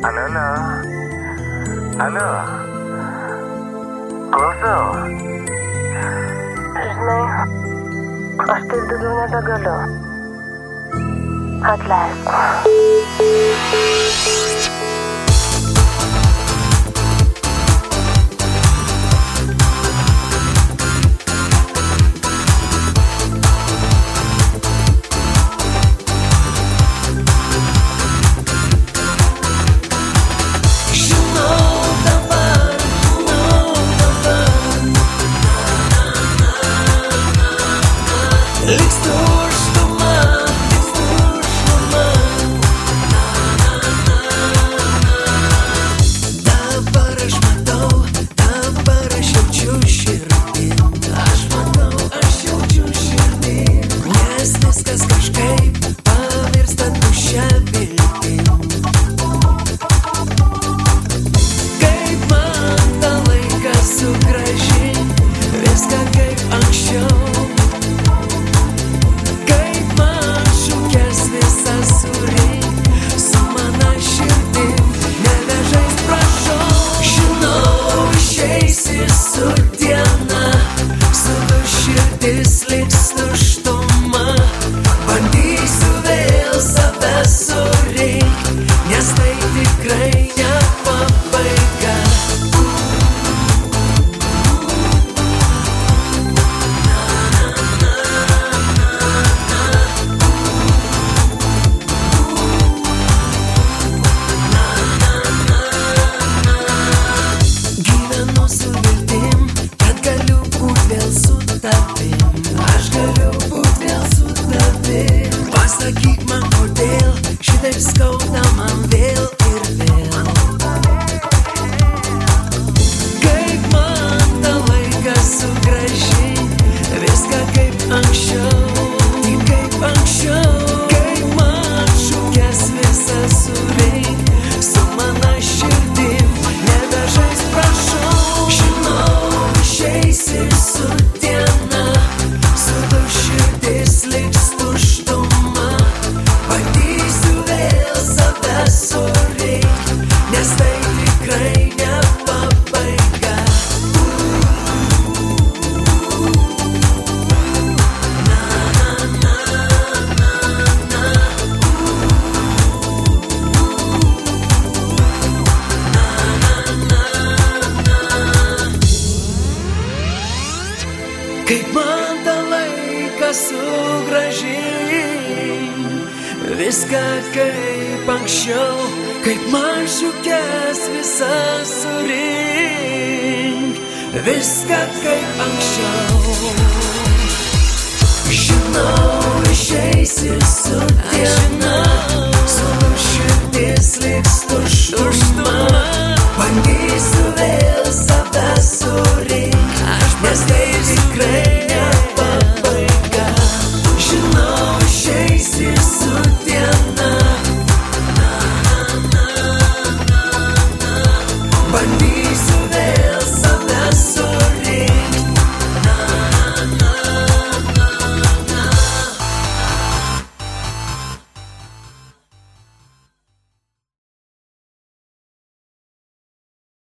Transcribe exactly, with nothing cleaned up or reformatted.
Alio, alio. Alio. Klausau. Žinai, aš taip daugiau nebegaliu. Atleisk. Liks tuštuma, liks tuštuma. Dabar aš matau, dabar aš jaučiu širdim. Aš matau, aš jaučiu širdim. Nes viskas kažkaip pavirsta tuščia viltim. Kaip man tą laiką sugrąžint, viską kaip anksčiau. Aš galiu būt vėl su tavim. Pasakyk man, kodėl šitaip skauda man vėl ir vėl. Kaip man tą laiką sugrąžint, viską kaip anksčiau, tik kaip anksčiau. Kaip man šukes visas surinkt, su mano širdim nebežaist prašau. Žinau, išeisi su diena, su tu širdis liks tuštuma. Bandysiu vėl save surinkt, nes tai tikrai ne pabaiga. Na, na, na, na, na. Na, na, na, na. Kaip man tą laiką sugrąžint, viską kaip anksčiau. Kaip man šukes visas surinkt, viską kaip anksčiau. Žinau, išeisi su diena, su širdis liks tuštuma. Bandysiu vėl save surinkt, nes tai tikrai